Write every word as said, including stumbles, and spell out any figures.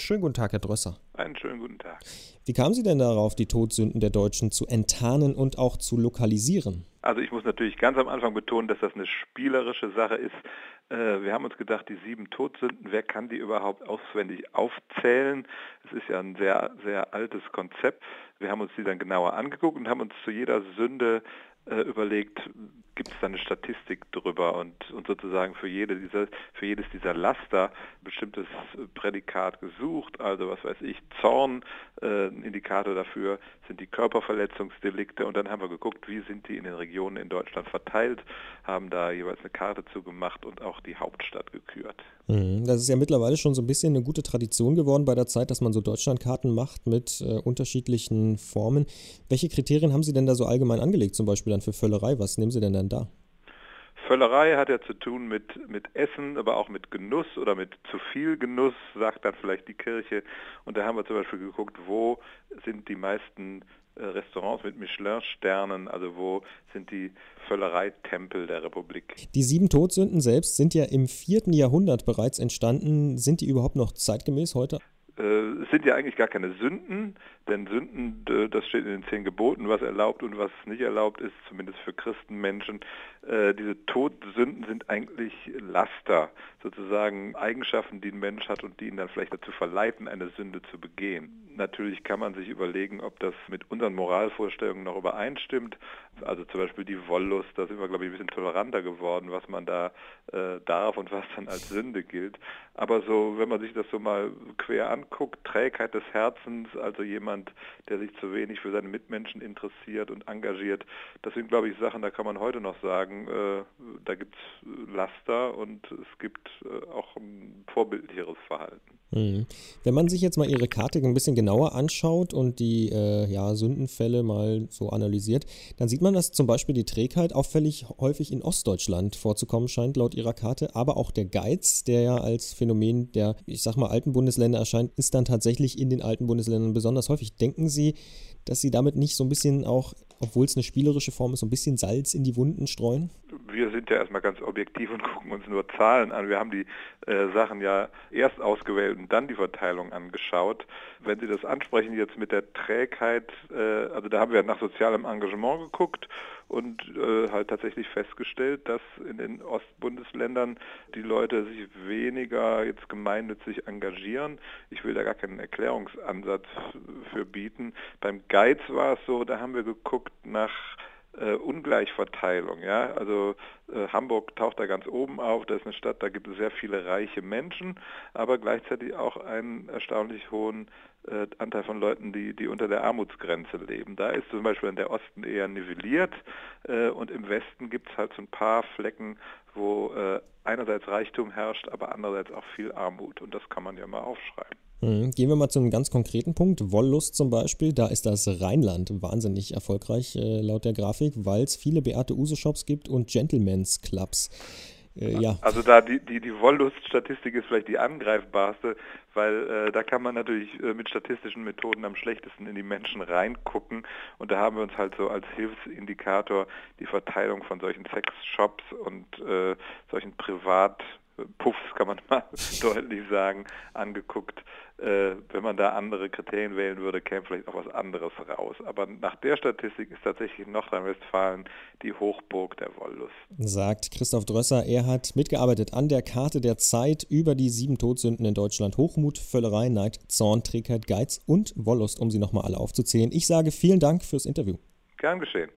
Schönen guten Tag, Herr Drösser. Einen schönen guten Tag. Wie kamen Sie denn darauf, die Todsünden der Deutschen zu enttarnen und auch zu lokalisieren? Also ich muss natürlich ganz am Anfang betonen, dass das eine spielerische Sache ist. Äh, wir haben uns gedacht, die sieben Todsünden, wer kann die überhaupt auswendig aufzählen? Es ist ja ein sehr, sehr altes Konzept. Wir haben uns die dann genauer angeguckt und haben uns zu jeder Sünde äh, überlegt, gibt es da eine Statistik drüber und, und sozusagen für jede dieser, für jedes dieser Laster ein bestimmtes Prädikat gesucht. Also was weiß ich, Zorn, äh, ein Indikator dafür sind die Körperverletzungsdelikte, und dann haben wir geguckt, wie sind die in den Regionen in Deutschland verteilt, haben da jeweils eine Karte zugemacht und auch die Hauptstadt gekürt. Das ist ja mittlerweile schon so ein bisschen eine gute Tradition geworden bei der Zeit, dass man so Deutschlandkarten macht mit äh, unterschiedlichen Formen. Welche Kriterien haben Sie denn da so allgemein angelegt, zum Beispiel dann für Völlerei? Was nehmen Sie denn dann da? Völlerei hat ja zu tun mit, mit Essen, aber auch mit Genuss oder mit zu viel Genuss, sagt dann vielleicht die Kirche. Und da haben wir zum Beispiel geguckt, wo sind die meisten Restaurants mit Michelin-Sternen, also wo sind die Völlereitempel der Republik. Die sieben Todsünden selbst sind ja im vierten Jahrhundert bereits entstanden. Sind die überhaupt noch zeitgemäß heute? Äh, es sind ja eigentlich gar keine Sünden, denn Sünden, das steht in den zehn Geboten, was erlaubt und was nicht erlaubt ist, zumindest für Christenmenschen. Äh, diese Todsünden sind eigentlich Laster, sozusagen Eigenschaften, die ein Mensch hat und die ihn dann vielleicht dazu verleiten, eine Sünde zu begehen. Natürlich kann man sich überlegen, ob das mit unseren Moralvorstellungen noch übereinstimmt. Also zum Beispiel die Wollust, da sind wir, glaube ich, ein bisschen toleranter geworden, was man da äh, darf und was dann als Sünde gilt. Aber so, wenn man sich das so mal quer anguckt, Trägheit des Herzens, also jemand, der sich zu wenig für seine Mitmenschen interessiert und engagiert, das sind, glaube ich, Sachen, da kann man heute noch sagen, äh, da gibt es Laster und es gibt äh, auch ein vorbildlicheres Verhalten. Mhm. Wenn man sich jetzt mal Ihre Karte ein bisschen genauer anschaut und die äh, ja, Sündenfälle mal so analysiert, dann sieht man, dass zum Beispiel die Trägheit auffällig häufig in Ostdeutschland vorzukommen scheint, laut Ihrer Karte, aber auch der Geiz, der ja als Phänomen der, ich sag mal, alten Bundesländer erscheint, ist dann tatsächlich in den alten Bundesländern besonders häufig. Denken Sie, dass Sie damit nicht so ein bisschen auch, obwohl es eine spielerische Form ist, so ein bisschen Salz in die Wunden streuen? Wir sind ja erstmal ganz objektiv und gucken uns nur Zahlen an. Wir haben die äh, Sachen ja erst ausgewählt und dann die Verteilung angeschaut. Wenn Sie das ansprechen jetzt mit der Trägheit, äh, also da haben wir nach sozialem Engagement geguckt und äh, halt tatsächlich festgestellt, dass in den Ostbundesländern die Leute sich weniger jetzt gemeinnützig engagieren. Ich will da gar keinen Erklärungsansatz für bieten. Beim Geiz war es so, da haben wir geguckt nach Äh, Ungleichverteilung, ja, also äh, Hamburg taucht da ganz oben auf, das ist eine Stadt, da gibt es sehr viele reiche Menschen, aber gleichzeitig auch einen erstaunlich hohen äh, Anteil von Leuten, die, die unter der Armutsgrenze leben. Da ist zum Beispiel der Osten eher nivelliert äh, und im Westen gibt es halt so ein paar Flecken, wo äh, einerseits Reichtum herrscht, aber andererseits auch viel Armut, und das kann man ja mal aufschreiben. Mhm. Gehen wir mal zu einem ganz konkreten Punkt. Wollust zum Beispiel, da ist das Rheinland wahnsinnig erfolgreich äh, laut der Grafik, weil es viele Beate-Use-Shops gibt und Gentlemen's Clubs. Äh, ja. Also da die, die, die Wollust-Statistik ist vielleicht die angreifbarste, weil äh, da kann man natürlich äh, mit statistischen Methoden am schlechtesten in die Menschen reingucken, und da haben wir uns halt so als Hilfsindikator die Verteilung von solchen Sexshops und äh, solchen Privat Puffs, kann man mal deutlich sagen, angeguckt. Äh, wenn man da andere Kriterien wählen würde, käme vielleicht auch was anderes raus. Aber nach der Statistik ist tatsächlich Nordrhein-Westfalen die Hochburg der Wollust. Sagt Christoph Drösser. Er hat mitgearbeitet an der Karte der Zeit über die sieben Todsünden in Deutschland. Hochmut, Völlerei, Neid, Zorn, Trägheit, Geiz und Wollust, um sie nochmal alle aufzuzählen. Ich sage vielen Dank fürs Interview. Gern geschehen.